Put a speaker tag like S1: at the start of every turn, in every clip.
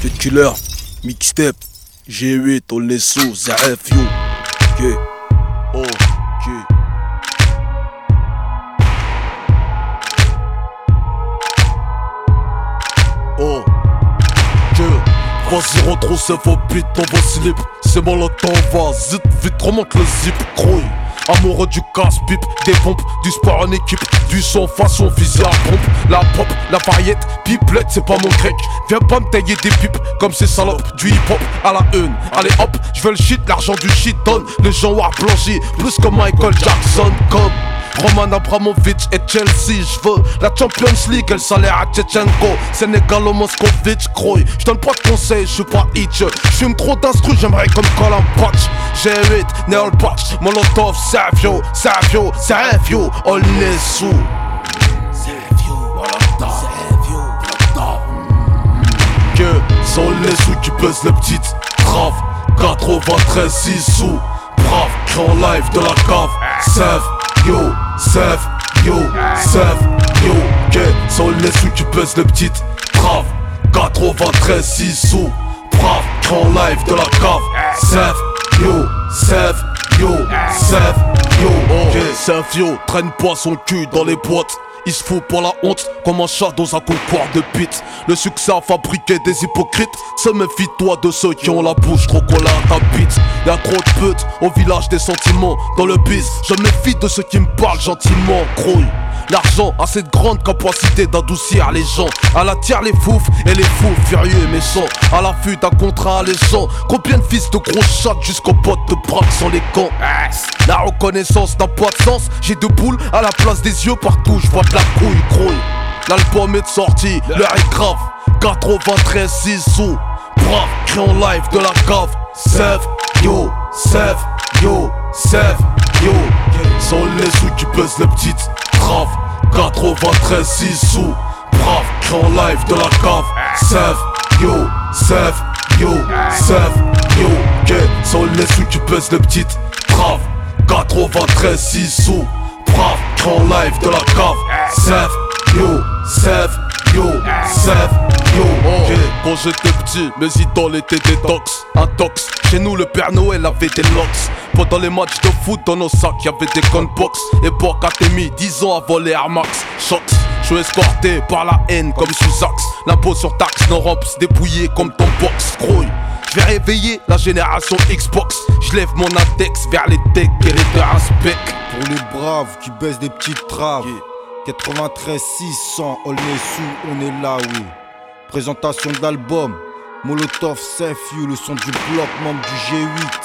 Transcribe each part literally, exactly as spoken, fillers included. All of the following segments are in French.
S1: Cut Killer, Mixtape, G huit, on les sous, Zaref, yo. Ok, ok. Oh, que vas-y retrouve ce faux beat dans vos slips. C'est bon le temps va, zit vite remonte le zip, croy. Amoureux du casse-pipe, des pompes, du sport en équipe, du son façon fusil à pompe. La pop, la variette, pipelette c'est pas mon grec. Viens pas me tailler des pipes comme ces salopes du hip-hop à la une. Allez hop, j'veux le shit, l'argent du shit donne. Les gens war blanchis, plus que Michael Jackson comme Roman Abramovich et Chelsea, j'veux la Champions League, elle salaire à Tchetchenko. Sénégal au Moscovitch, croy. J'donne pas de conseils, j'suis pas itch. J'fume trop d'instru, j'aimerais comme Colin Patch. G huit, Neol Patch, Molotov, Savio, Savio, Savio, on est sous. Savio, Molotov, Savio, Molotov. Que sont les sous qui pèsent les petites. Grave, quatre-vingt-treize, six sous. Brave, grand live de la cave. Save. Yo, save, yo, save, yo, que sont les sous qui pèsent les petites. Brave, quatre-vingt-treize, six sous. Brave, grand live de la cave. Save, yo, save, yo, save, yo, ok. Save, yo, traîne pas son cul dans les boîtes. Il se fout pour la honte comme un chat dans un concours de pite. Le succès a fabriqué des hypocrites. Se méfie-toi de ceux qui ont la bouche trop collée à ta bite. Y'a trop de putes au village des sentiments. Dans le biz, je me méfie de ceux qui me parlent gentiment, croy. L'argent a cette grande capacité d'adoucir les gens. Elle attire les foufs et les fous furieux et méchants. À l'affût d'un contrat alléchant. Combien de fils de gros chats jusqu'aux potes de braque sans les camps. La reconnaissance n'a pas de sens. J'ai deux boules à la place des yeux partout. Je vois de la couille, croy. L'album est sorti, l'heure est grave. quatre-vingt-treize, six sous. Brave, crée en live de la cave. Save, yo, save, yo, save, yo. Sont les sous qui pèsent les petites. Grave, quatre-vingt-treize, six sous. Brave, crée en live de la cave. Save, yo, save, yo, save, yo. Que sont les sous qui pèsent les petites. Grave, quatre-vingt-treize, six sous. Brave, crée en live de la cave. Save, yo, save, yo, save, yo. Ok, quand j'étais petit, mes idoles étaient des tox. Un tox, chez nous le Père Noël avait des locks. Pendant les matchs de foot dans nos sacs y'avait des gunbox. Époque Atémi, dix ans avant les Air Max. Shots, je suis escorté par la haine comme sous axe. L'impôt sur taxe, nos ramps dépouillés comme ton box. Croy, je vais réveiller la génération Xbox. Je lève mon index vers les decks et les deux aspects.
S2: Pour les braves qui baissent des petites traves, yeah. quatre-vingt-treize, six cents, on est sous, on est là, oui. Présentation de l'album, Molotov, Save You, le son du bloc, membre du G huit.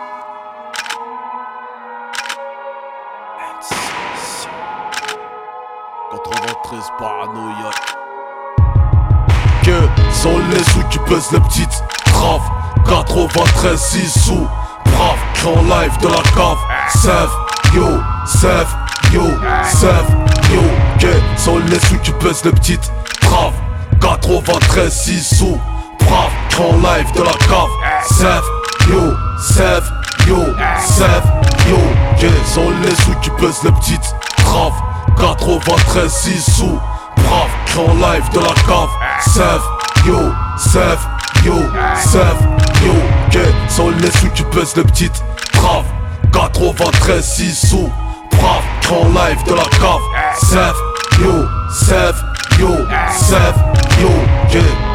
S1: quatre-vingt-treize paranoïa. Que sont les sous qui pèsent les petites. Grave, quatre-vingt-treize, six sous. Brave, grand live de la cave. Save, yo, save, yo, save, yo. Que sont les sous qui pèsent les petites. Brave, quatre-vingt-treize, six sous. Brave, grand live de la cave. Save, yo, save, yo, save, yo. Que sont les sous qui pèsent les petites. Grave, quatre-vingt-treize, six sous. Brave, grand live de la cave. Save, yo, save, yo, save, yo. Que sont les sous qui pèsent les petites. Brave, quatre-vingt-treize, six sous. Brave, grand live de la cave. Save, yo, save, yo, save, yo. Que